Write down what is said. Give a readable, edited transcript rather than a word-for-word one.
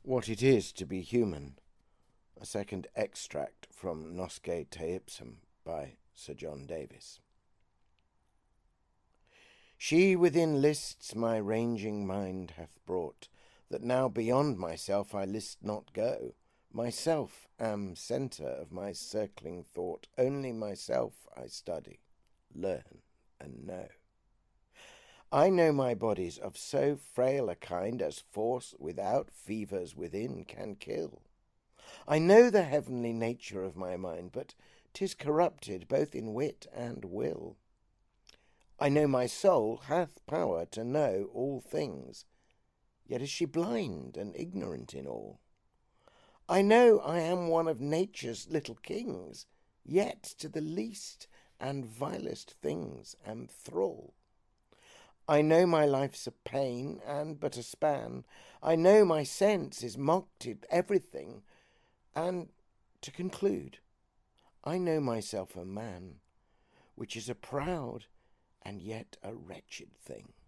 What it is to be human. A second extract from Nosce Te Ipsum by Sir John Davis. She within lists my ranging mind hath brought, that now beyond myself I list not go. Myself am centre of my circling thought, only myself I study, learn, and know. I know my body's of so frail a kind as force without fevers within can kill. I know the heavenly nature of my mind, but 'tis corrupted both in wit and will. I know my soul hath power to know all things, yet is she blind and ignorant in all. I know I am one of nature's little kings, yet to the least and vilest things am thrall. I know my life's a pain and but a span. I know my sense is mocked in everything. And to conclude, I know myself a man, which is a proud and yet a wretched thing.